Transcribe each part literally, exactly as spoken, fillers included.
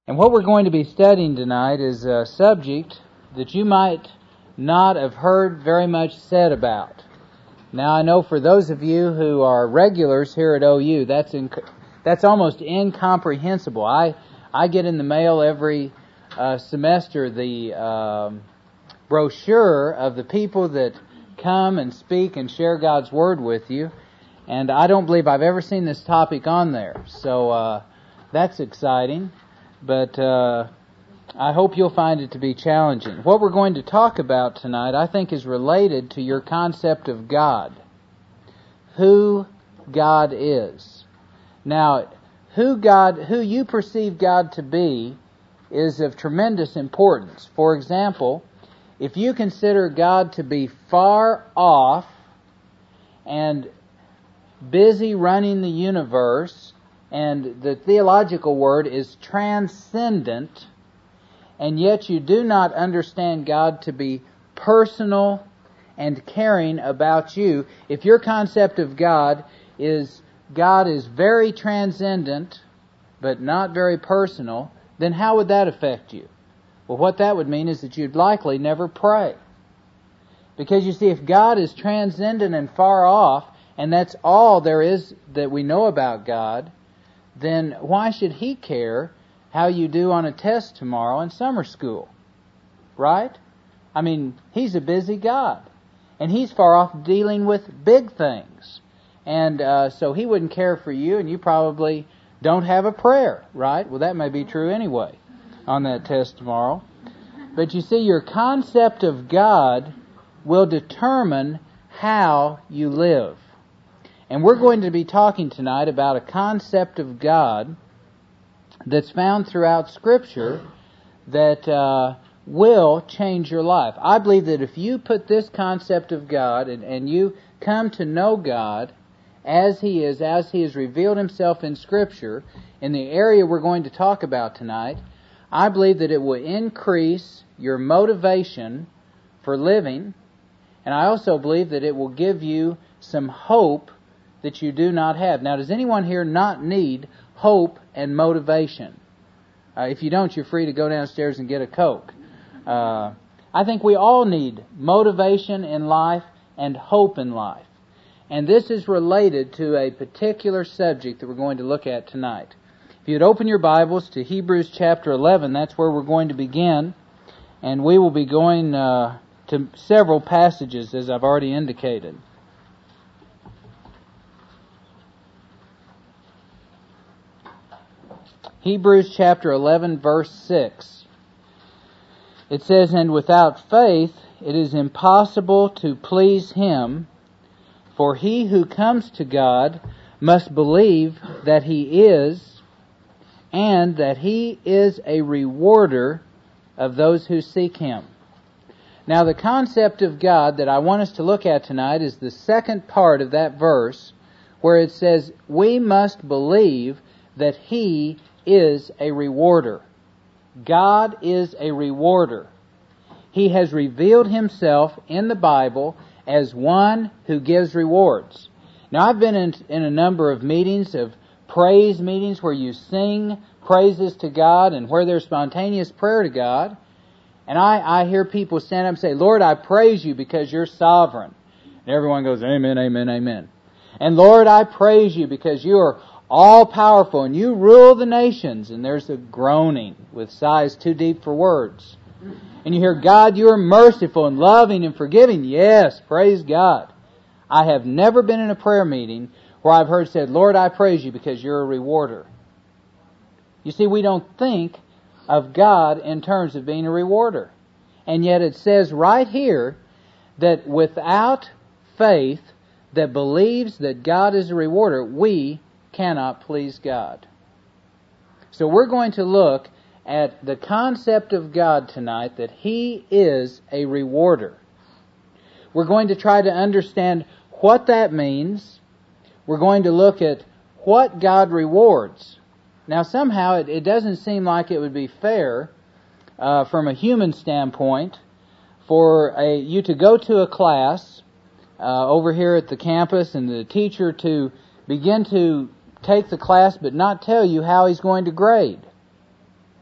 And what we're going to be studying tonight is a subject that you might not have heard very much said about. Now, I know for those of you who are regulars here at O U, that's inc- that's almost incomprehensible. I I get in the mail every uh, semester the um, brochure of the people that come and speak and share God's Word with you, and I don't believe I've ever seen this topic on there. So uh, that's exciting. But uh, I hope you'll find it to be challenging. What we're going to talk about tonight, I think, is related to your concept of God. Who God is. Now, who God, who you perceive God to be is of tremendous importance. For example, if you consider God to be far off and busy running the universe, and the theological word is transcendent, and yet you do not understand God to be personal and caring about you. If your concept of God is God is very transcendent, but not very personal, then how would that affect you? Well, what that would mean is that you'd likely never pray. Because you see, if God is transcendent and far off, and that's all there is that we know about God, then why should He care how you do on a test tomorrow in summer school? Right? I mean, He's a busy God. And He's far off dealing with big things. And uh, so He wouldn't care for you, and you probably don't have a prayer, right? Well, that may be true anyway on that test tomorrow. But you see, your concept of God will determine how you live. And we're going to be talking tonight about a concept of God that's found throughout Scripture that uh, will change your life. I believe that if you put this concept of God and, and you come to know God as He is, as He has revealed Himself in Scripture, in the area we're going to talk about tonight, I believe that it will increase your motivation for living, and I also believe that it will give you some hope that you do not have. Now, does anyone here not need hope and motivation? Uh, if you don't, you're free to go downstairs and get a Coke. Uh, I think we all need motivation in life and hope in life. And this is related to a particular subject that we're going to look at tonight. If you'd open your Bibles to Hebrews chapter eleven, that's where we're going to begin. And we will be going uh, to several passages, as I've already indicated. Hebrews chapter eleven, verse six. It says, "And without faith it is impossible to please Him, for he who comes to God must believe that He is, and that He is a rewarder of those who seek Him." Now, the concept of God that I want us to look at tonight is the second part of that verse, where it says, we must believe that He is a rewarder. God is a rewarder. He has revealed Himself in the Bible as one who gives rewards. Now, I've been in, in a number of meetings, of praise meetings, where you sing praises to God and where there's spontaneous prayer to God. And I, I hear people stand up and say, "Lord, I praise You because You're sovereign." And everyone goes, "Amen, amen, amen." And "Lord, I praise You because You are all-powerful, and You rule the nations." And there's a groaning with sighs too deep for words. And you hear, "God, You are merciful and loving and forgiving." Yes, praise God. I have never been in a prayer meeting where I've heard said, "Lord, I praise You because You're a rewarder." You see, we don't think of God in terms of being a rewarder. And yet it says right here that without faith that believes that God is a rewarder, we cannot please God. So we're going to look at the concept of God tonight, that He is a rewarder. We're going to try to understand what that means. We're going to look at what God rewards. Now, somehow it, it doesn't seem like it would be fair uh, from a human standpoint for a, you to go to a class uh, over here at the campus and the teacher to begin to take the class but not tell you how he's going to grade.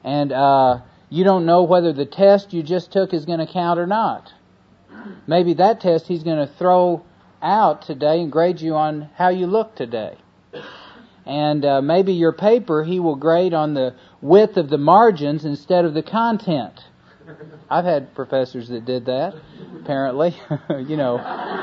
And uh, you don't know whether the test you just took is going to count or not. Maybe that test he's going to throw out today and grade you on how you look today. And uh, maybe your paper he will grade on the width of the margins instead of the content. I've had professors that did that, apparently, you know.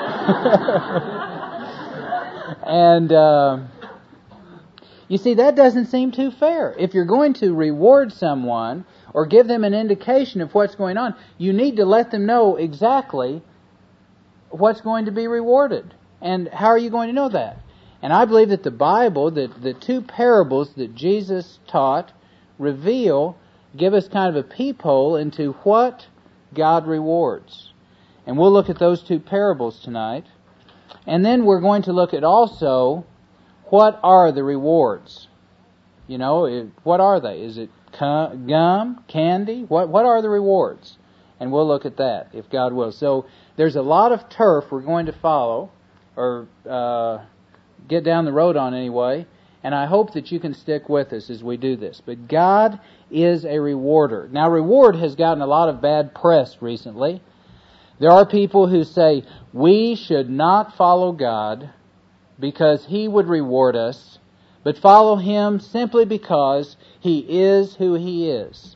And uh, you see, that doesn't seem too fair. If you're going to reward someone or give them an indication of what's going on, you need to let them know exactly what's going to be rewarded. And how are you going to know that? And I believe that the Bible, that the two parables that Jesus taught, reveal, give us kind of a peephole into what God rewards. And we'll look at those two parables tonight. And then we're going to look at also, what are the rewards? You know, what are they? Is it gum, candy? What what are the rewards? And we'll look at that, if God will. So there's a lot of turf we're going to follow, or uh, get down the road on anyway. And I hope that you can stick with us as we do this. But God is a rewarder. Now, reward has gotten a lot of bad press recently. There are people who say, we should not follow God because He would reward us, but follow Him simply because He is who He is.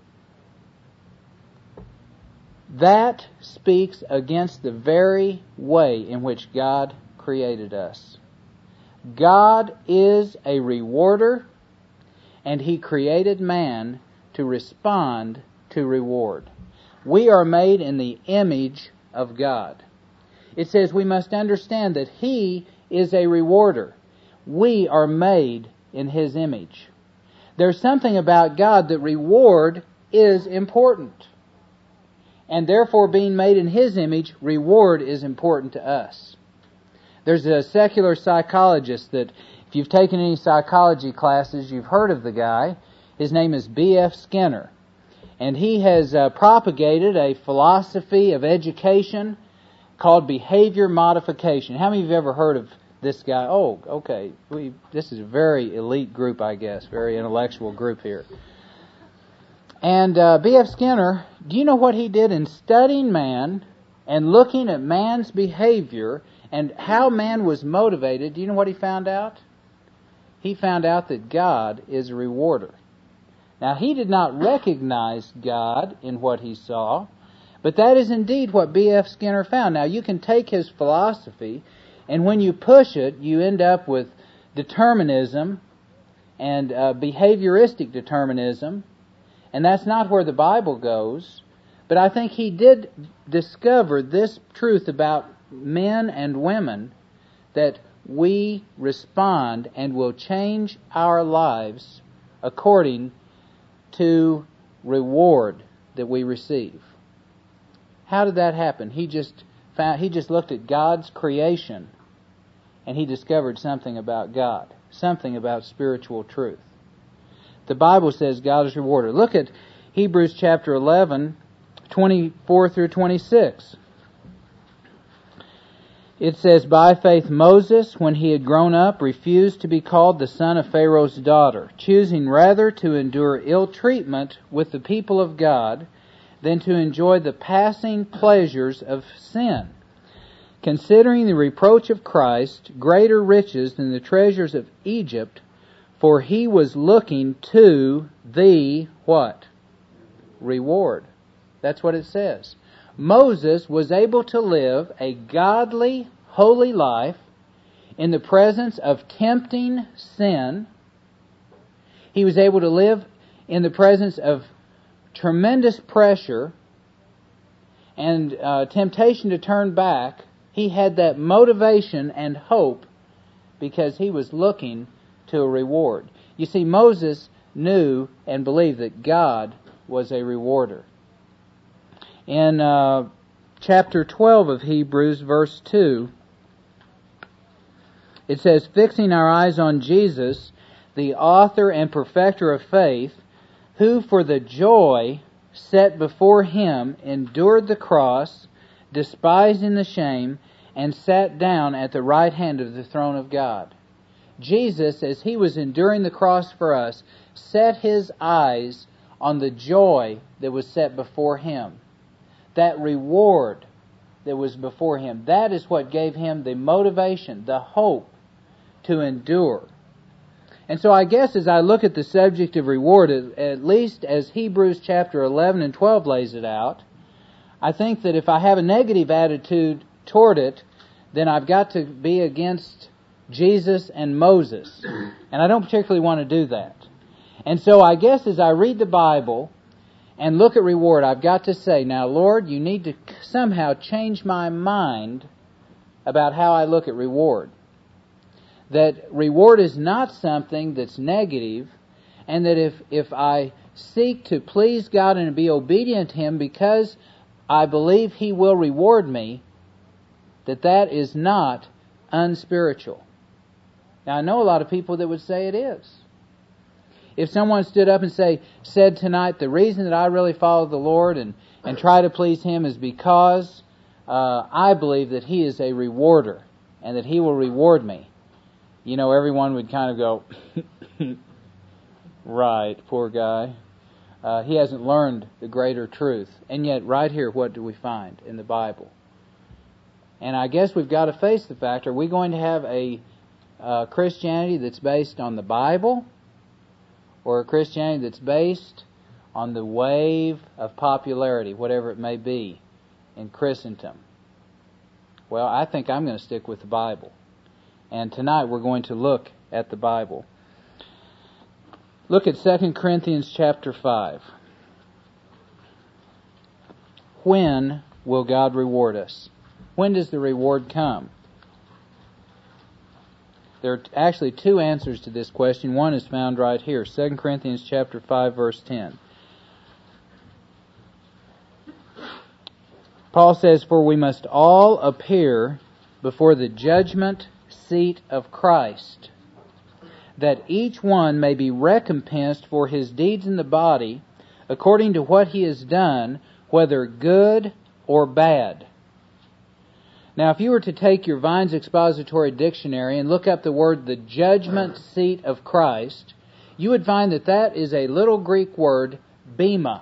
That speaks against the very way in which God created us. God is a rewarder, and He created man to respond to reward. We are made in the image of God. It says we must understand that He is a rewarder. We are made in His image. There's something about God that reward is important. And therefore, being made in His image, reward is important to us. There's a secular psychologist that, if you've taken any psychology classes, you've heard of the guy. His name is B F Skinner. And he has uh, propagated a philosophy of education called behavior modification. How many of you have ever heard of this guy? Oh, okay. We, this is a very elite group, I guess. Very intellectual group here. And uh, B F Skinner, do you know what he did in studying man and looking at man's behavior and how man was motivated? Do you know what he found out? He found out that God is a rewarder. Now, he did not recognize God in what he saw, but that is indeed what B F Skinner found. Now, you can take his philosophy, and when you push it, you end up with determinism and uh, behavioristic determinism, and that's not where the Bible goes. But I think he did discover this truth about men and women, that we respond and will change our lives according to reward that we receive. How did that happen? He just found, he just looked at God's creation and he discovered something about God, something about spiritual truth. The Bible says God is a rewarder. Look at Hebrews chapter eleven, twenty-four through twenty-six. It says, by faith Moses, when he had grown up, refused to be called the son of Pharaoh's daughter, choosing rather to endure ill treatment with the people of God than to enjoy the passing pleasures of sin, considering the reproach of Christ greater riches than the treasures of Egypt, for he was looking to the, what? Reward. That's what it says. Moses was able to live a godly, holy life in the presence of tempting sin. He was able to live in the presence of tremendous pressure and uh, temptation to turn back. He had that motivation and hope because he was looking to a reward. You see, Moses knew and believed that God was a rewarder. In uh, chapter twelve of Hebrews, verse two, it says, fixing our eyes on Jesus, the author and perfecter of faith, who for the joy set before Him endured the cross, despising the shame, and sat down at the right hand of the throne of God. Jesus, as He was enduring the cross for us, set His eyes on the joy that was set before him. That reward that was before him. That is what gave him the motivation, the hope to endure. And so I guess as I look at the subject of reward, at least as Hebrews chapter eleven and twelve lays it out, I think that if I have a negative attitude toward it, then I've got to be against Jesus and Moses. And I don't particularly want to do that. And so I guess as I read the Bible and look at reward, I've got to say, now Lord, you need to somehow change my mind about how I look at reward. That reward is not something that's negative, and that if, if I seek to please God and be obedient to Him because I believe He will reward me, that that is not unspiritual. Now I know a lot of people that would say it is. If someone stood up and say, said tonight, the reason that I really follow the Lord and, and try to please Him is because uh, I believe that He is a rewarder and that He will reward me. You know, everyone would kind of go, right, poor guy. Uh, he hasn't learned the greater truth. And yet, right here, what do we find in the Bible? And I guess we've got to face the fact, are we going to have a uh, Christianity that's based on the Bible, or a Christianity that's based on the wave of popularity, whatever it may be, in Christendom? Well, I think I'm going to stick with the Bible. And tonight we're going to look at the Bible. Look at Second Corinthians chapter five. When will God reward us? When does the reward come? There are actually two answers to this question. One is found right here, Second Corinthians chapter five, verse ten. Paul says, "For we must all appear before the judgment seat of Christ, that each one may be recompensed for his deeds in the body, according to what he has done, whether good or bad." Now, if you were to take your Vine's Expository Dictionary and look up the word, the judgment seat of Christ, you would find that that is a little Greek word, bema.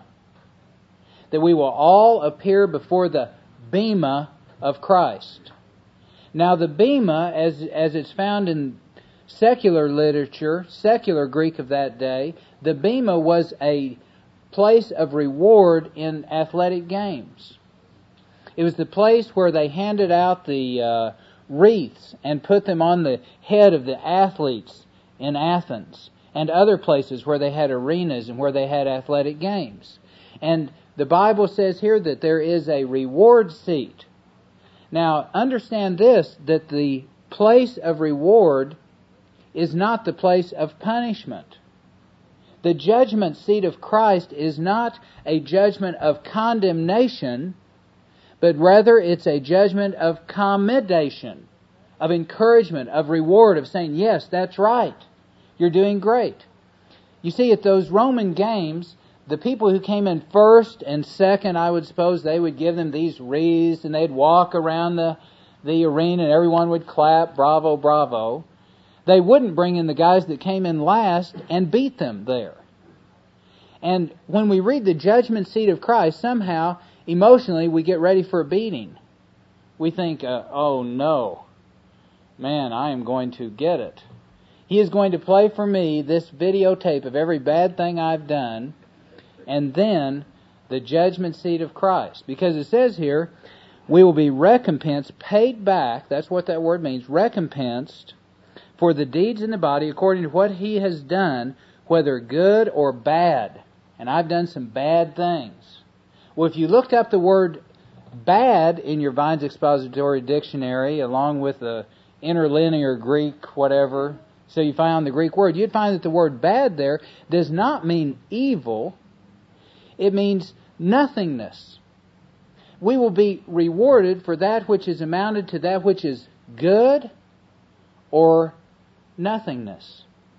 That we will all appear before the bema of Christ. Now, the bema, as, as it's found in secular literature, secular Greek of that day, the bema was a place of reward in athletic games. It was the place where they handed out the uh, wreaths and put them on the head of the athletes in Athens and other places where they had arenas and where they had athletic games. And the Bible says here that there is a reward seat. Now, understand this, that the place of reward is not the place of punishment. The judgment seat of Christ is not a judgment of condemnation, but rather it's a judgment of commendation, of encouragement, of reward, of saying, yes, that's right, you're doing great. You see, at those Roman games, the people who came in first and second, I would suppose, they would give them these wreaths and they'd walk around the, the arena and everyone would clap, bravo, bravo. They wouldn't bring in the guys that came in last and beat them there. And when we read the judgment seat of Christ, somehow, emotionally, we get ready for a beating. We think, uh, oh no, man, I am going to get it. He is going to play for me this videotape of every bad thing I've done, and then the judgment seat of Christ. Because it says here, we will be recompensed, paid back, that's what that word means, recompensed for the deeds in the body according to what He has done, whether good or bad. And I've done some bad things. Well, if you looked up the word bad in your Vine's Expository Dictionary, along with the interlinear Greek, whatever, so you found the Greek word, you'd find that the word bad there does not mean evil. It means nothingness. We will be rewarded for that which is amounted to that which is good or nothingness.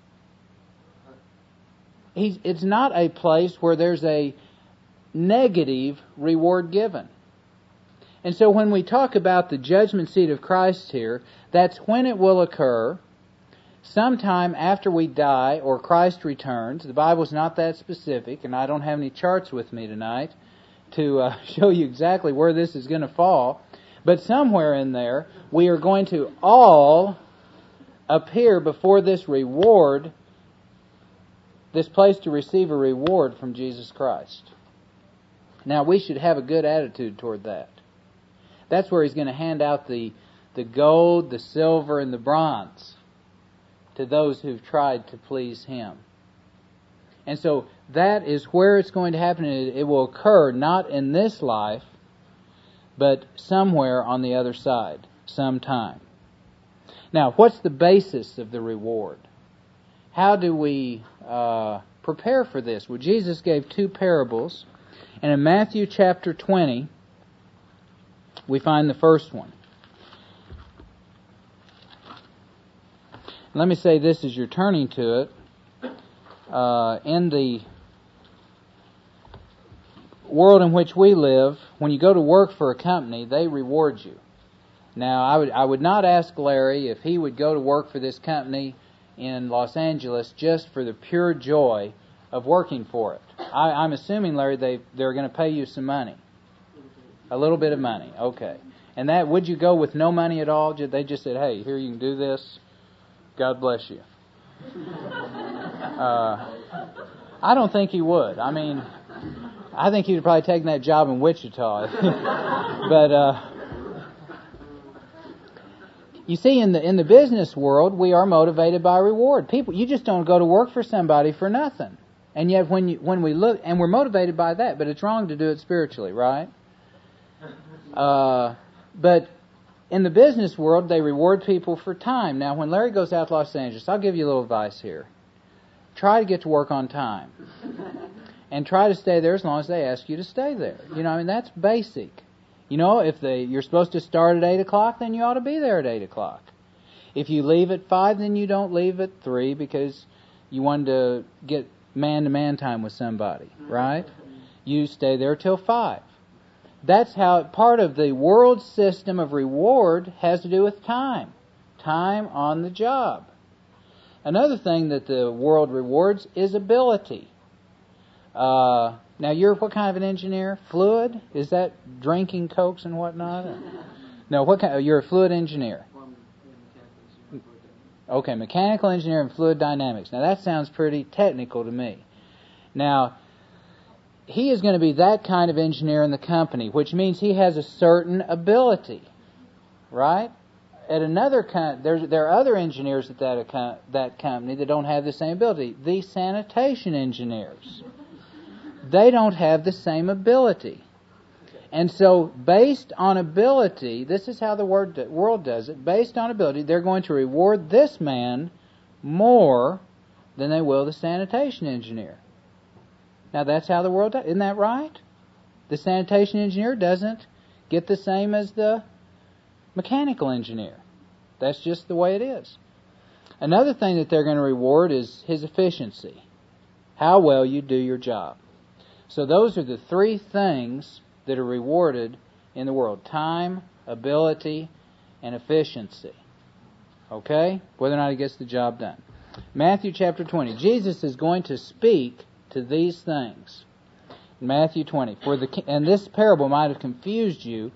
He's, it's not a place where there's a negative reward given. And so when we talk about the judgment seat of Christ here, that's when it will occur. sometime after we die or Christ returns. The Bible's not that specific, and I don't have any charts with me tonight to uh, show you exactly where this is going to fall. But somewhere in there, we are going to all appear before this reward, this place to receive a reward from Jesus Christ. Now, we should have a good attitude toward that. That's where He's going to hand out the, the gold, the silver, and the bronze to those who've tried to please Him. And so that is where it's going to happen. It will occur not in this life, but somewhere on the other side, sometime. Now, what's the basis of the reward? How do we uh, prepare for this? Well, Jesus gave two parables. And in Matthew chapter twenty, we find the first one. Let me say this as you're turning to it. Uh, in the world in which we live, when you go to work for a company, they reward you. Now, I would I would not ask Larry if he would go to work for this company in Los Angeles just for the pure joy of working for it. I, I'm assuming, Larry, they they're going to pay you some money, a little bit of money. Okay, and that would you go with no money at all? They just said, "Hey, here you can do this. God bless you." Uh, I don't think he would. I mean, I think he would probably taken that job in Wichita. But uh, you see, in the in the business world, we are motivated by reward. People, you just don't go to work for somebody for nothing. And yet, when you when we look, and we're motivated by that, but it's wrong to do it spiritually, right? Uh, but in the business world, they reward people for time. Now, when Larry goes out to Los Angeles, I'll give you a little advice here. Try to get to work on time. And try to stay there as long as they ask you to stay there. You know, I mean, that's basic. You know, if they you're supposed to start at eight o'clock, then you ought to be there at eight o'clock. If you leave at five, then you don't leave at three because you wanted to get man-to-man time with somebody, right? You stay there till five. That's how part of the world system of reward has to do with time. Time on the job. Another thing that the world rewards is ability. Uh, now, you're what kind of an engineer? Fluid? Is that drinking Cokes and whatnot? No, what kind? You're a fluid engineer. Okay, mechanical engineer and fluid dynamics. Now, that sounds pretty technical to me. Now, he is going to be that kind of engineer in the company, which means he has a certain ability, right? At another com- there's there are other engineers at that account, that company that don't have the same ability. The sanitation engineers, they don't have the same ability, and so based on ability, this is how the world does it. Based on ability, they're going to reward this man more than they will the sanitation engineer. Now, that's how the world does. Isn't that right? The sanitation engineer doesn't get the same as the mechanical engineer. That's just the way it is. Another thing that they're going to reward is his efficiency. How well you do your job. So those are the three things that are rewarded in the world. Time, ability, and efficiency. Okay? Whether or not he gets the job done. Matthew chapter twenty. Jesus is going to speak to these things. Matthew twenty. For the and this parable might have confused you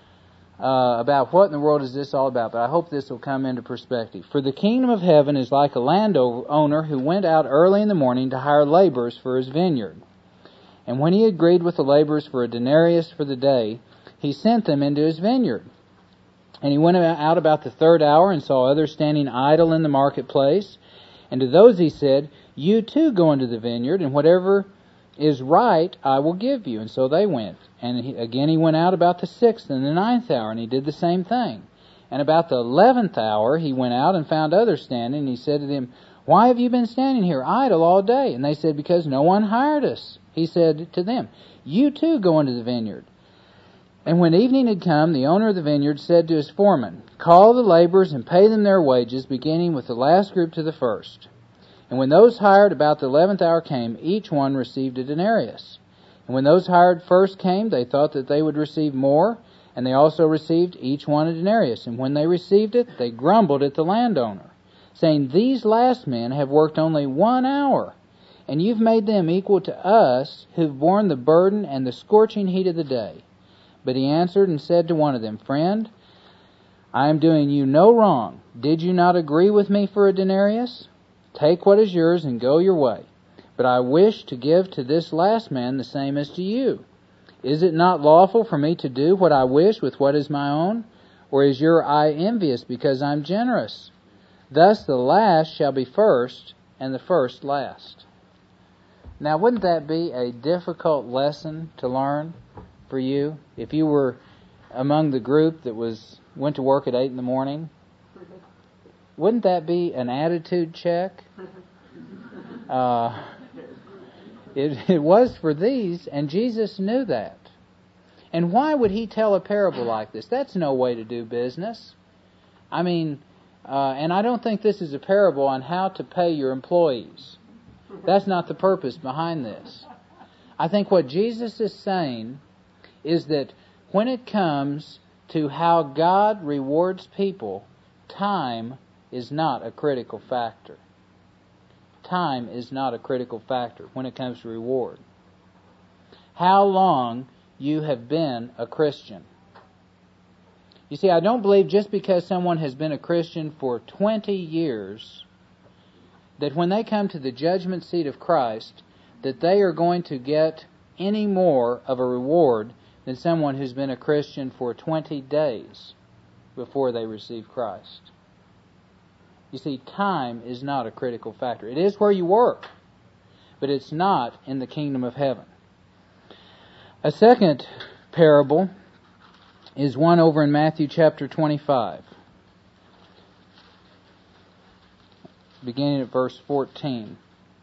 uh, about what in the world is this all about, but I hope this will come into perspective. For the kingdom of heaven is like a landowner who went out early in the morning to hire laborers for his vineyard. And when he agreed with the laborers for a denarius for the day, he sent them into his vineyard. And he went out about the third hour and saw others standing idle in the marketplace. And to those he said, "You too go into the vineyard, and whatever is right I will give you." And so they went. And he, again he went out about the sixth and the ninth hour, and he did the same thing. And about the eleventh hour he went out and found others standing, and he said to them, "Why have you been standing here idle all day?" And they said, "Because no one hired us." He said to them, "You too go into the vineyard." And when evening had come, the owner of the vineyard said to his foreman, "Call the laborers and pay them their wages, beginning with the last group to the first." And when those hired about the eleventh hour came, each one received a denarius. And when those hired first came, they thought that they would receive more, and they also received each one a denarius. And when they received it, they grumbled at the landowner, saying, "These last men have worked only one hour, and you've made them equal to us who've borne the burden and the scorching heat of the day." But he answered and said to one of them, "Friend, I am doing you no wrong. Did you not agree with me for a denarius? Take what is yours and go your way. But I wish to give to this last man the same as to you. Is it not lawful for me to do what I wish with what is my own? Or is your eye envious because I'm generous? Thus the last shall be first, and the first last." Now, wouldn't that be a difficult lesson to learn for you if you were among the group that was went to work at eight in the morning? Wouldn't that be an attitude check? Uh, it, it was for these, and Jesus knew that. And why would he tell a parable like this? That's no way to do business. I mean, uh, and I don't think this is a parable on how to pay your employees. That's not the purpose behind this. I think what Jesus is saying is that when it comes to how God rewards people, time is not a critical factor. Time is not a critical factor when it comes to reward. How long you have been a Christian. You see, I don't believe just because someone has been a Christian for twenty years that when they come to the judgment seat of Christ that they are going to get any more of a reward than someone who's been a Christian for twenty days before they receive Christ. You see, time is not a critical factor. It is where you work, but it's not in the kingdom of heaven. A second parable is one over in Matthew chapter twenty-five, beginning at verse fourteen.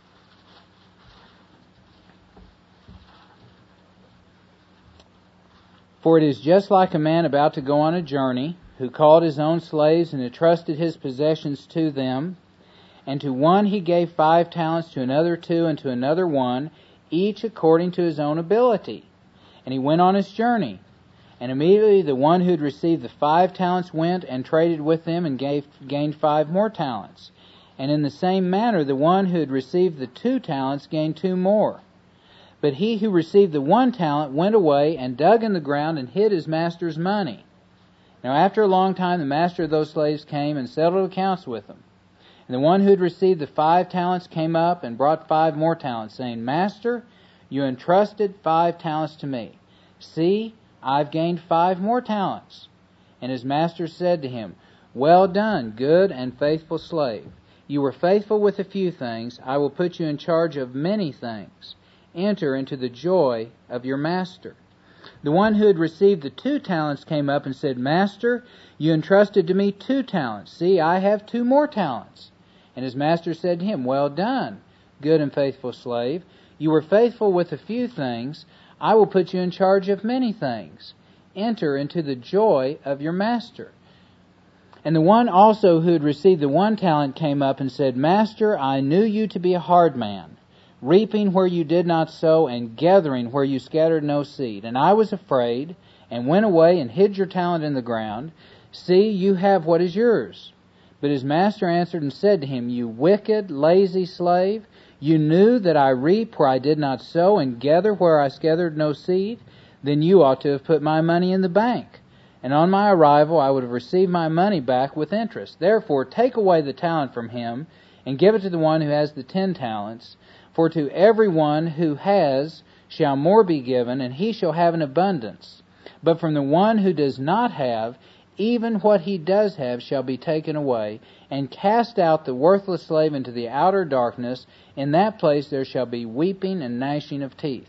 "For it is just like a man about to go on a journey, who called his own slaves and entrusted his possessions to them. And to one he gave five talents, to another two, and to another one, each according to his own ability. And he went on his journey. And immediately the one who had received the five talents went and traded with them and gave, gained five more talents. And in the same manner the one who had received the two talents gained two more. But he who received the one talent went away and dug in the ground and hid his master's money. Now after a long time the master of those slaves came and settled accounts with them. And the one who had received the five talents came up and brought five more talents, saying, Master, you entrusted five talents to me. See, I've gained five more talents. And his master said to him, Well done, good and faithful slave. You were faithful with a few things. I will put you in charge of many things. Enter into the joy of your master. The one who had received the two talents came up and said, Master, you entrusted to me two talents. See, I have two more talents. And his master said to him, Well done, good and faithful slave. You were faithful with a few things. I will put you in charge of many things. Enter into the joy of your master. And the one also who had received the one talent came up and said, Master, I knew you to be a hard man, reaping where you did not sow, and gathering where you scattered no seed. And I was afraid, and went away and hid your talent in the ground. See, you have what is yours. But his master answered and said to him, You wicked, lazy slave, you knew that I reap where I did not sow, and gather where I scattered no seed. Then you ought to have put my money in the bank, and on my arrival I would have received my money back with interest. Therefore take away the talent from him, and give it to the one who has the ten talents. For to every one who has shall more be given, and he shall have an abundance. But from the one who does not have, even what he does have shall be taken away. And cast out the worthless slave into the outer darkness. In that place there shall be weeping and gnashing of teeth.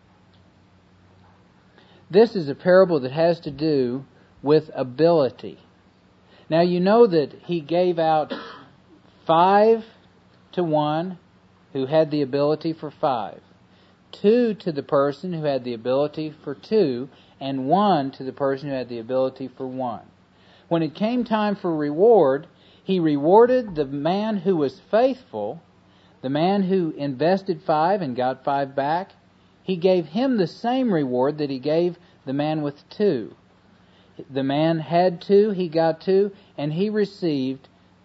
This is a parable that has to do with ability. Now you know that he gave out five to one who had the ability for five, two to the person who had the ability for two, and one to the person who had the ability for one. When it came time for reward, he rewarded the man who was faithful, the man who invested five and got five back. He gave him the same reward that he gave the man with two. The man had two, he got two, and he received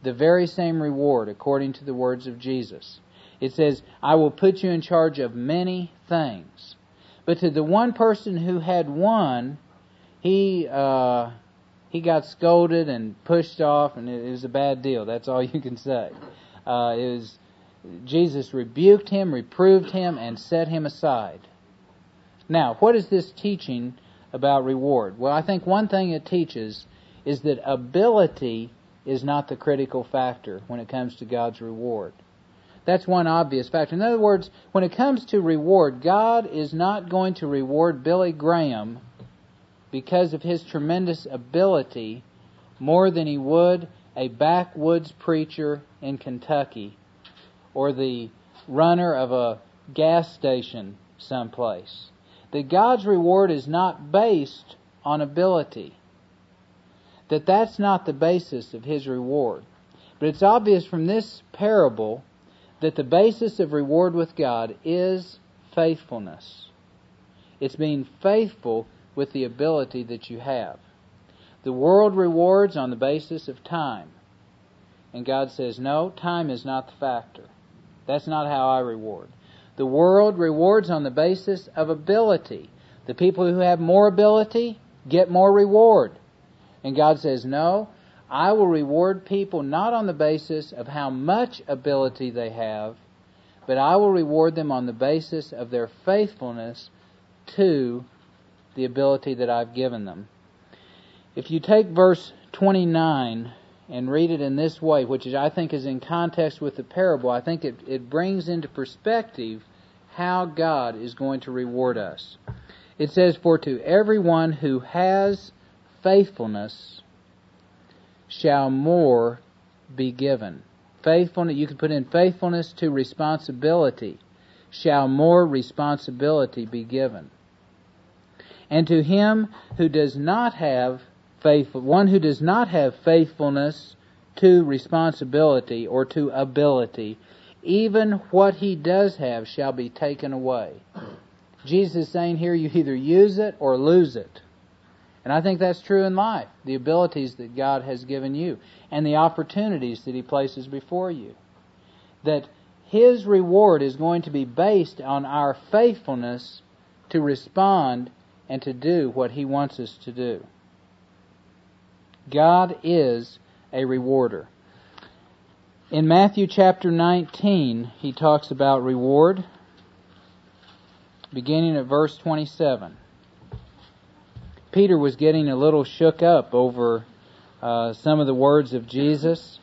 the very same reward according to the words of Jesus. It says, I will put you in charge of many things. But to the one person who had one, he uh, he got scolded and pushed off, and it was a bad deal. That's all you can say. Uh, it was, Jesus rebuked him, reproved him, and set him aside. Now, what is this teaching about reward? Well, I think one thing it teaches is that ability is not the critical factor when it comes to God's reward. That's one obvious factor. In other words, when it comes to reward, God is not going to reward Billy Graham because of his tremendous ability more than he would a backwoods preacher in Kentucky or the runner of a gas station someplace. That God's reward is not based on ability. That that's not the basis of His reward. But it's obvious from this parable that the basis of reward with God is faithfulness. It's being faithful with the ability that you have. The world rewards on the basis of time. And God says, no, time is not the factor. That's not how I reward. The world rewards on the basis of ability. The people who have more ability get more reward. And God says, no, I will reward people not on the basis of how much ability they have, but I will reward them on the basis of their faithfulness to the ability that I've given them. If you take verse twenty-nine and read it in this way, which is, I think is in context with the parable, I think it, it brings into perspective how God is going to reward us. It says, for to everyone who has faithfulness shall more be given. Faithfulness, you can put in faithfulness to responsibility, shall more responsibility be given. And to him who does not have faithful, one who does not have faithfulness to responsibility or to ability, even what he does have shall be taken away. Jesus is saying here, you either use it or lose it. And I think that's true in life. The abilities that God has given you and the opportunities that He places before you. That His reward is going to be based on our faithfulness to respond and to do what He wants us to do. God is a rewarder. In Matthew chapter nineteen, He talks about reward, beginning at verse twenty-seven. Peter was getting a little shook up over uh, some of the words of Jesus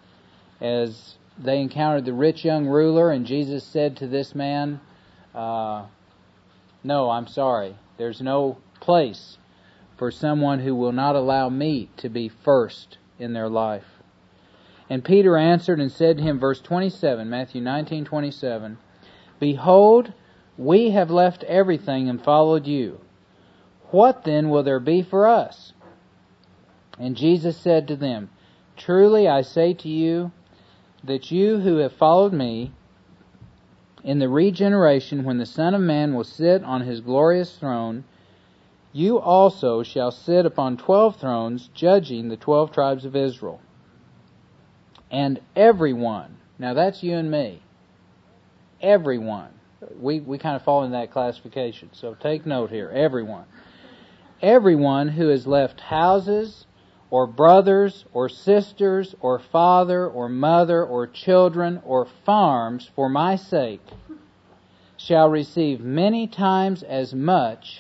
as they encountered the rich young ruler, and Jesus said to this man, uh, no, I'm sorry, there's no place for someone who will not allow me to be first in their life. And Peter answered and said to him, verse twenty-seven, Matthew nineteen twenty-seven, behold, we have left everything and followed you. What then will there be for us? And Jesus said to them, truly I say to you, that you who have followed me, in the regeneration when the Son of Man will sit on His glorious throne, you also shall sit upon twelve thrones, judging the twelve tribes of Israel. And everyone, now that's you and me, everyone, we, we kind of fall in that classification, so take note here, everyone. Everyone who has left houses, or brothers, or sisters, or father, or mother, or children, or farms for my sake, shall receive many times as much,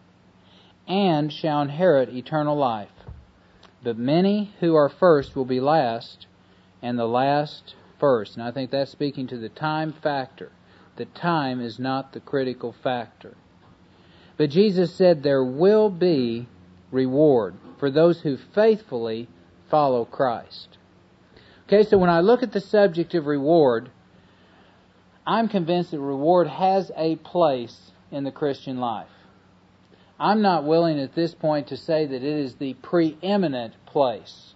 and shall inherit eternal life. But many who are first will be last, and the last first. And I think that's speaking to the time factor. The time is not the critical factor. But Jesus said there will be reward for those who faithfully follow Christ. Okay, so when I look at the subject of reward, I'm convinced that reward has a place in the Christian life. I'm not willing at this point to say that it is the preeminent place.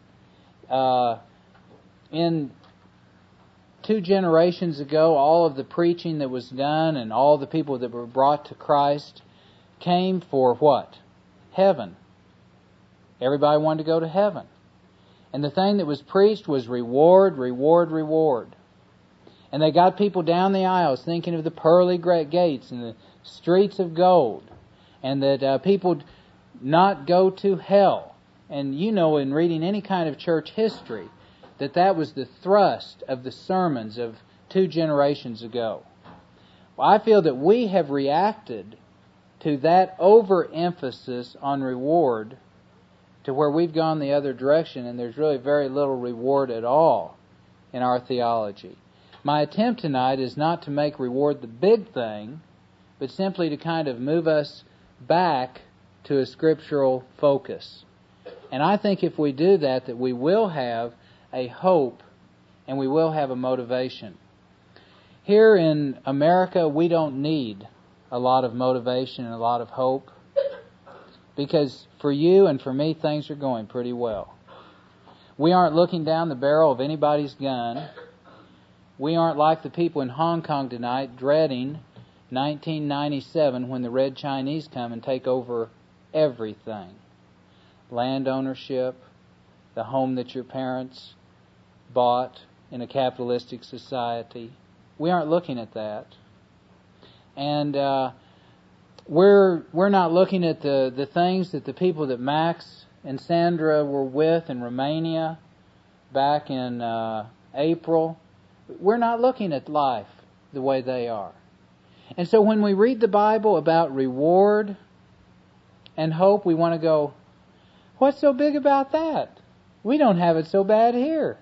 Uh, in two generations ago, all of the preaching that was done and all the people that were brought to Christ came for what? Heaven. Everybody wanted to go to heaven. And the thing that was preached was reward, reward, reward. And they got people down the aisles thinking of the pearly great gates and the streets of gold, and that uh, people not go to hell. And you know, in reading any kind of church history, that that was the thrust of the sermons of two generations ago. Well, I feel that we have reacted to that overemphasis on reward to where we've gone the other direction, and there's really very little reward at all in our theology. My attempt tonight is not to make reward the big thing, but simply to kind of move us back to a scriptural focus. And I think if we do that, that we will have a hope and we will have a motivation. Here in America, we don't need a lot of motivation and a lot of hope, because for you and for me, things are going pretty well. We aren't looking down the barrel of anybody's gun. We aren't like the people in Hong Kong tonight dreading nineteen ninety-seven when the Red Chinese come and take over everything. Land ownership, the home that your parents bought in a capitalistic society. We aren't looking at that. And uh, we're we're not looking at the, the things that the people that Max and Sandra were with in Romania back in uh, April. We're not looking at life the way they are. And so when we read the Bible about reward and hope, we want to go, what's so big about that? We don't have it so bad here.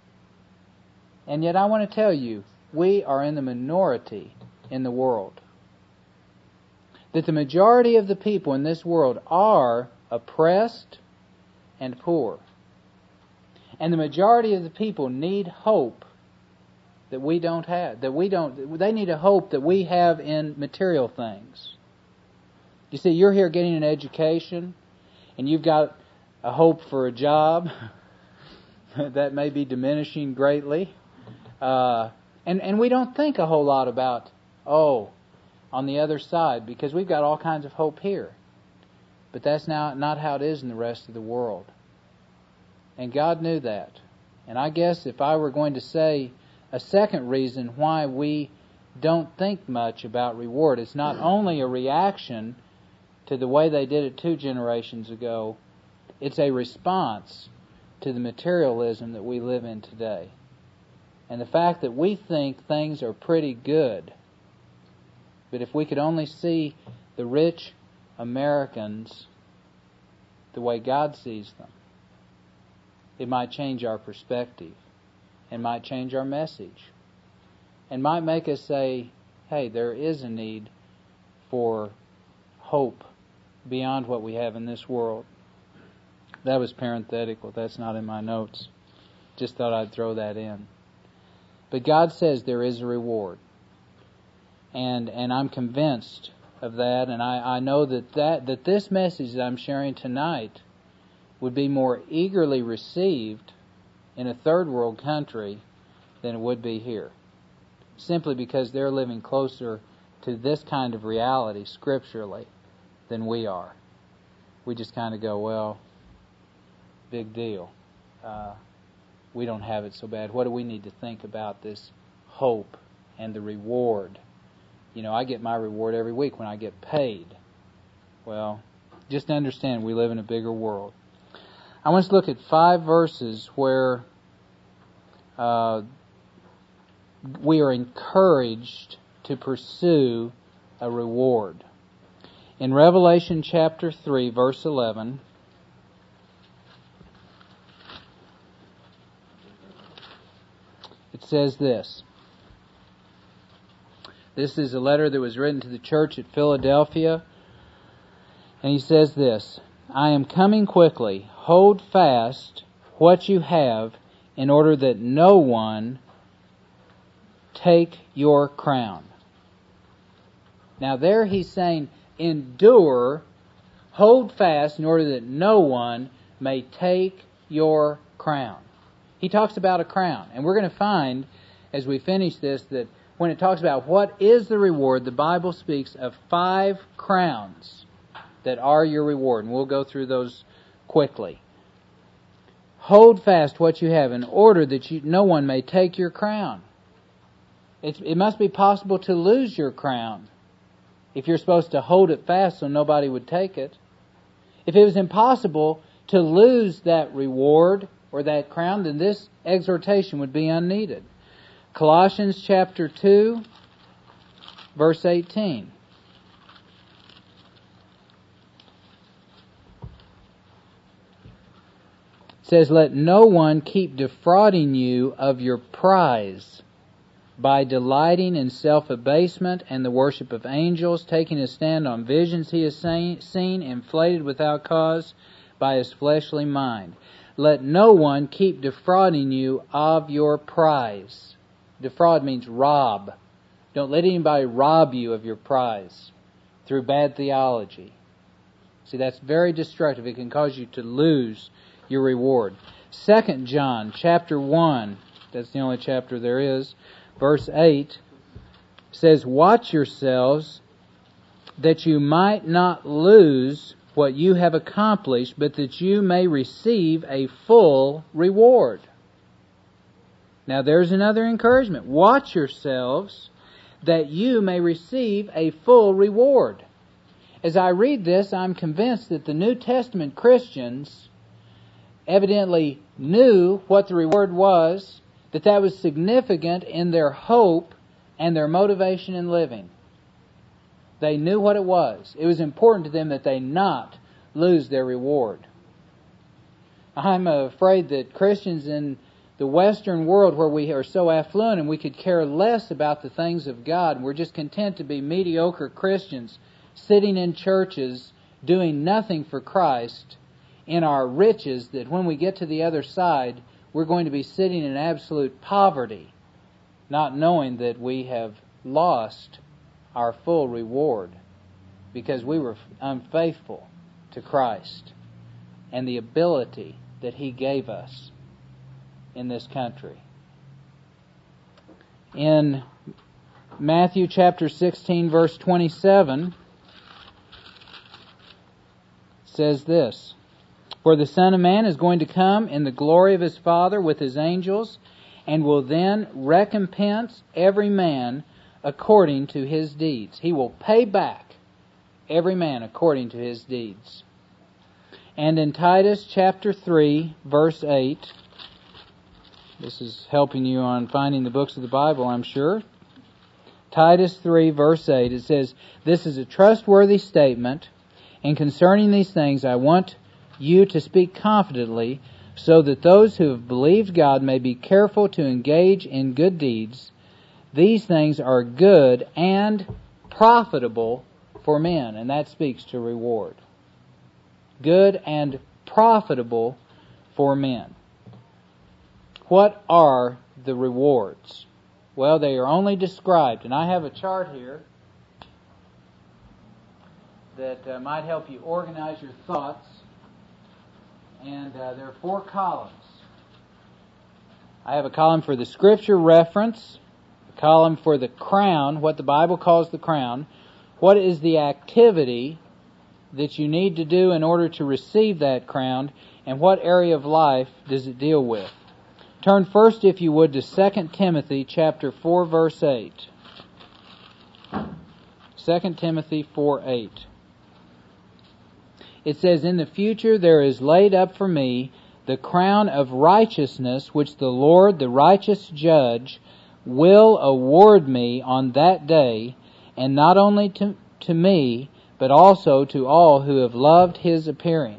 And yet I want to tell you, we are in the minority in the world. That the majority of the people in this world are oppressed and poor. And the majority of the people need hope that we don't have, that we don't, they need a hope that we have in material things. You see, you're here getting an education, and you've got a hope for a job. That may be diminishing greatly. Uh, and, and we don't think a whole lot about, oh, on the other side, because we've got all kinds of hope here. But that's now not how it is in the rest of the world. And God knew that. And I guess if I were going to say a second reason why we don't think much about reward, it's not only a reaction to the way they did it two generations ago, it's a response to the materialism that we live in today. And the fact that we think things are pretty good. But if we could only see the rich Americans the way God sees them, it might change our perspective and might change our message and might make us say, hey, there is a need for hope beyond what we have in this world. That was parenthetical. That's not in my notes. Just thought I'd throw that in. But God says there is a reward. And and I'm convinced of that, and I, I know that, that that this message that I'm sharing tonight would be more eagerly received in a third world country than it would be here. Simply because they're living closer to this kind of reality scripturally than we are. We just kind of go, well, big deal. Uh, we don't have it so bad. What do we need to think about this hope and the reward? You know, I get my reward every week when I get paid. Well, just understand we live in a bigger world. I want us to look at five verses where uh, we are encouraged to pursue a reward. In Revelation chapter three, verse eleven, it says this. This is a letter that was written to the church at Philadelphia. And he says this, I am coming quickly. Hold fast what you have in order that no one take your crown. Now there he's saying, endure, hold fast in order that no one may take your crown. He talks about a crown. And we're going to find, as we finish this, that when it talks about what is the reward, the Bible speaks of five crowns that are your reward. And we'll go through those quickly. Hold fast what you have in order that you, no one may take your crown. It, it must be possible to lose your crown if you're supposed to hold it fast so nobody would take it. If it was impossible to lose that reward or that crown, then this exhortation would be unneeded. Colossians chapter two, verse eighteen. It says, "Let no one keep defrauding you of your prize by delighting in self-abasement and the worship of angels, taking a stand on visions he has seen, inflated without cause by his fleshly mind. Let no one keep defrauding you of your prize." Defraud means rob. Don't let anybody rob you of your prize through bad theology. See, that's very destructive. It can cause you to lose your reward. Second John chapter one, that's the only chapter there is, verse eight, says, "Watch yourselves that you might not lose what you have accomplished, but that you may receive a full reward." Now there's another encouragement. Watch yourselves that you may receive a full reward. As I read this, I'm convinced that the New Testament Christians evidently knew what the reward was, that that was significant in their hope and their motivation in living. They knew what it was. It was important to them that they not lose their reward. I'm afraid that Christians in the Western world, where we are so affluent and we could care less about the things of God, and we're just content to be mediocre Christians sitting in churches doing nothing for Christ in our riches, that when we get to the other side, we're going to be sitting in absolute poverty, not knowing that we have lost our full reward because we were unfaithful to Christ and the ability that He gave us in this country. In Matthew chapter sixteen, verse twenty-seven, it says this, "For the Son of Man is going to come in the glory of His Father with His angels, and will then recompense every man according to his deeds." He will pay back every man according to his deeds. And in Titus chapter three, verse eight, this is helping you on finding the books of the Bible, I'm sure. Titus three, verse eight, it says, "This is a trustworthy statement, and concerning these things I want you to speak confidently, so that those who have believed God may be careful to engage in good deeds. These things are good and profitable for men." And that speaks to reward. Good and profitable for men. What are the rewards? Well, they are only described, and I have a chart here that uh, might help you organize your thoughts. And uh, there are four columns. I have a column for the Scripture reference, a column for the crown, what the Bible calls the crown. What is the activity that you need to do in order to receive that crown, and what area of life does it deal with? Turn first, if you would, to Second Timothy chapter four, verse eight. Second Timothy four eight. It says, "In the future there is laid up for me the crown of righteousness, which the Lord, the righteous judge, will award me on that day, and not only to, to me, but also to all who have loved His appearing."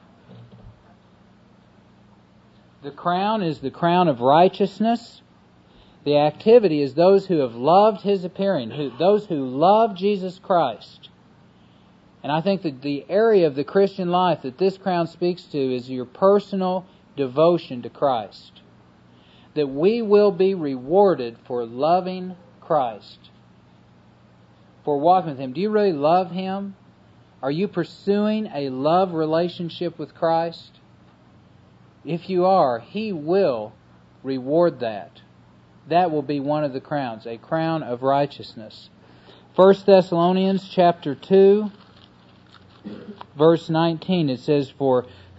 The crown is the crown of righteousness. The activity is those who have loved His appearing, who, those who love Jesus Christ. And I think that the area of the Christian life that this crown speaks to is your personal devotion to Christ. That we will be rewarded for loving Christ, for walking with Him. Do you really love Him? Are you pursuing a love relationship with Christ? If you are, He will reward that. That will be one of the crowns, a crown of righteousness. First Thessalonians chapter two, verse nineteen, it says, "For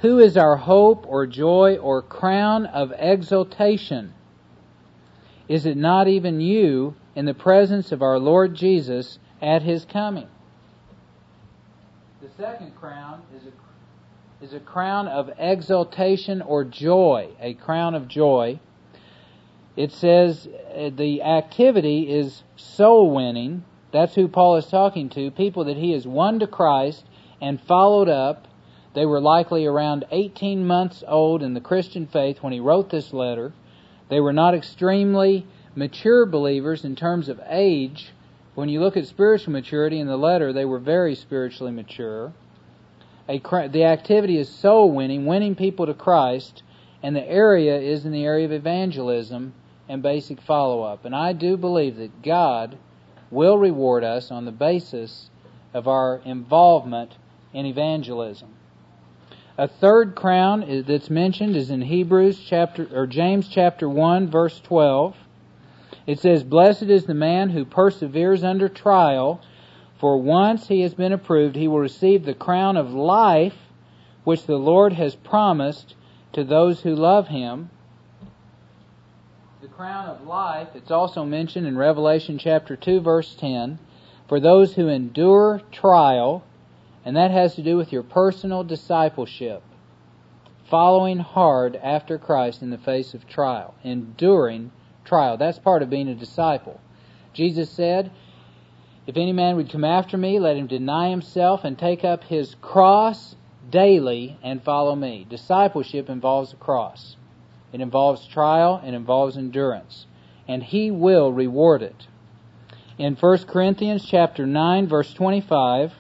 Who is our hope or joy or crown of exaltation? Is it not even you in the presence of our Lord Jesus at His coming? The second crown is a, is a crown of exaltation or joy, a crown of joy. It says the activity is soul winning. That's who Paul is talking to, people that he has won to Christ and followed up. They were likely around eighteen months old in the Christian faith when he wrote this letter. They were not extremely mature believers in terms of age. When you look at spiritual maturity in the letter, they were very spiritually mature. A, the activity is soul winning, winning people to Christ, and the area is in the area of evangelism and basic follow-up. And I do believe that God will reward us on the basis of our involvement in evangelism. A third crown is, that's mentioned is in Hebrews chapter or James chapter one verse twelve. It says, "Blessed is the man who perseveres under trial, for once he has been approved, he will receive the crown of life which the Lord has promised to those who love Him." The crown of life, it's also mentioned in Revelation chapter two verse ten, for those who endure trial, and that has to do with your personal discipleship, following hard after Christ in the face of trial, enduring trial. That's part of being a disciple. Jesus said, "If any man would come after me, let him deny himself and take up his cross daily and follow me." Discipleship involves a cross. It involves trial, it involves endurance, and He will reward it. In First Corinthians chapter nine verse twenty-five,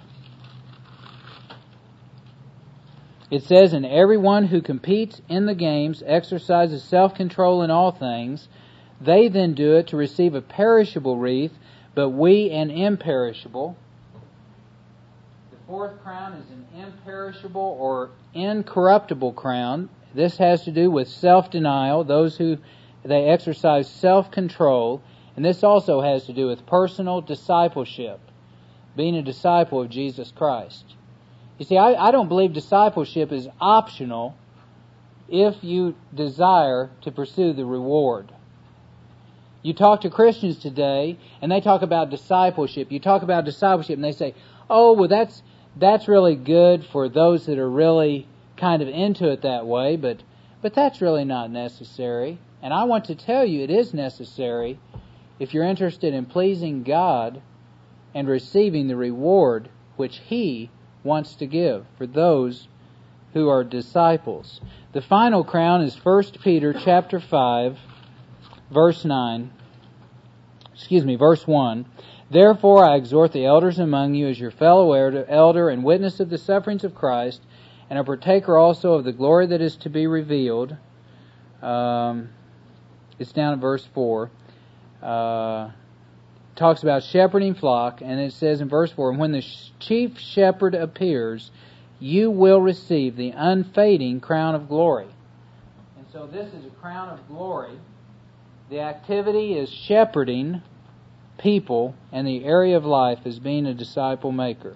it says, "And everyone who competes in the games exercises self-control in all things. They then do it to receive a perishable wreath, but we an imperishable." The fourth crown is an imperishable or incorruptible crown. This has to do with self-denial, those who they exercise self-control, and this also has to do with personal discipleship, being a disciple of Jesus Christ. You see, I, I don't believe discipleship is optional if you desire to pursue the reward. You talk to Christians today, and they talk about discipleship. You talk about discipleship, and they say, "Oh, well, that's that's really good for those that are really kind of into it that way, but but that's really not necessary." And I want to tell you, it is necessary if you're interested in pleasing God and receiving the reward which He wants to give for those who are disciples. The final crown is First Peter chapter five, verse nine. Excuse me, verse one. "Therefore I exhort the elders among you as your fellow elder and witness of the sufferings of Christ, and a partaker also of the glory that is to be revealed." Um, it's down at verse four. Uh, talks about shepherding flock, and it says in verse four, "And when the chief shepherd appears, you will receive the unfading crown of glory." And so this is a crown of glory. The activity is shepherding people, and the area of life is being a disciple maker.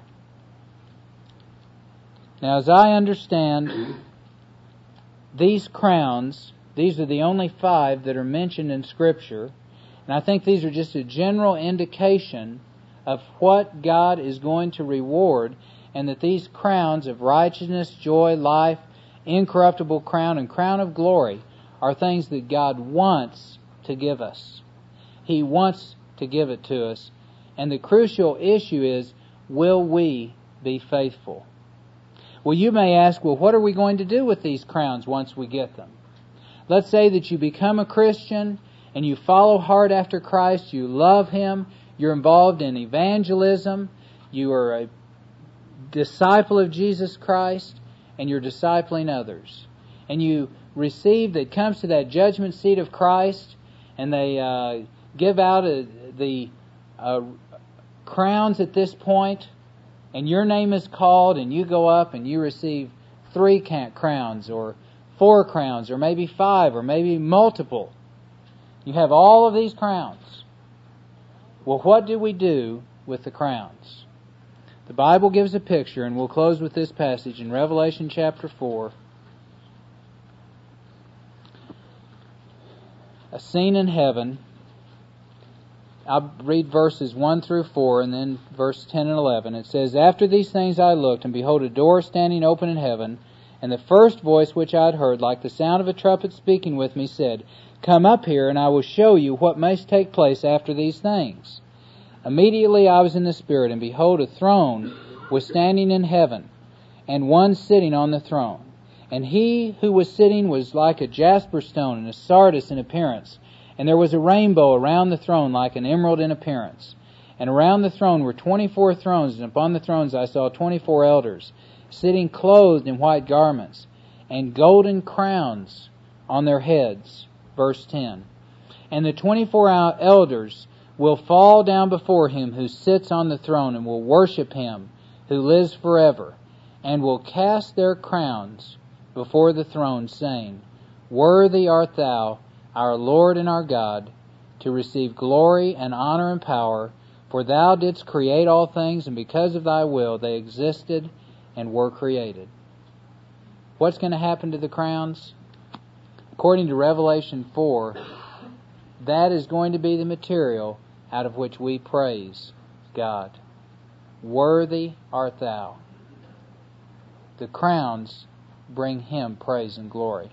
Now, as I understand, these crowns, these are the only five that are mentioned in Scripture, and I think these are just a general indication of what God is going to reward, and that these crowns of righteousness, joy, life, incorruptible crown, and crown of glory are things that God wants to give us. He wants to give it to us. And the crucial issue is, will we be faithful? Well, you may ask, well, what are we going to do with these crowns once we get them? Let's say that you become a Christian and you follow hard after Christ, you love Him, you're involved in evangelism, you are a disciple of Jesus Christ, and you're discipling others. And you receive, that comes to that judgment seat of Christ, and they uh, give out a, the uh, crowns at this point, and your name is called, and you go up and you receive three crowns, or four crowns, or maybe five, or maybe multiple. You have all of these crowns. Well, what do we do with the crowns? The Bible gives a picture, and we'll close with this passage in Revelation chapter four. a scene in heaven. I'll read verses one through four and then verse ten and eleven. It says, "After these things I looked, and behold, a door standing open in heaven, and the first voice which I had heard, like the sound of a trumpet speaking with me, said, Come up here, and I will show you what must take place after these things. Immediately I was in the Spirit, and behold, a throne was standing in heaven, and one sitting on the throne. And he who was sitting was like a jasper stone, and a sardis in appearance. And there was a rainbow around the throne like an emerald in appearance. And around the throne were twenty-four thrones, and upon the thrones I saw twenty-four elders, sitting clothed in white garments, and golden crowns on their heads." Verse ten. "And the twenty-four elders will fall down before him who sits on the throne, and will worship him who lives forever, and will cast their crowns before the throne, saying, Worthy art thou, our Lord and our God, to receive glory and honor and power, for thou didst create all things, and because of thy will they existed and were created." What's going to happen to the crowns? According to Revelation four, that is going to be the material out of which we praise God. Worthy art thou. The crowns bring Him praise and glory.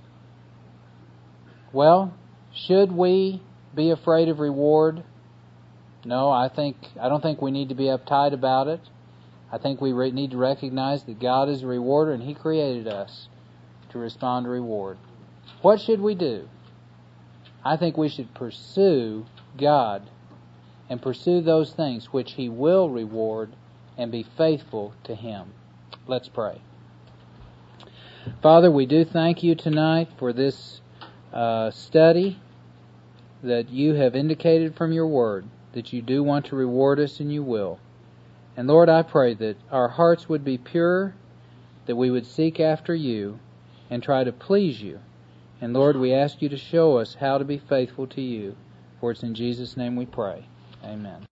Well, should we be afraid of reward? No, I think I don't think we need to be uptight about it. I think we re- need to recognize that God is a rewarder, and He created us to respond to reward. What should we do? I think we should pursue God and pursue those things which He will reward, and be faithful to Him. Let's pray. Father, we do thank You tonight for this uh, study that You have indicated from Your Word, that You do want to reward us, and You will. And Lord, I pray that our hearts would be pure, that we would seek after You and try to please You. And Lord, we ask You to show us how to be faithful to You. For it's in Jesus' name we pray. Amen.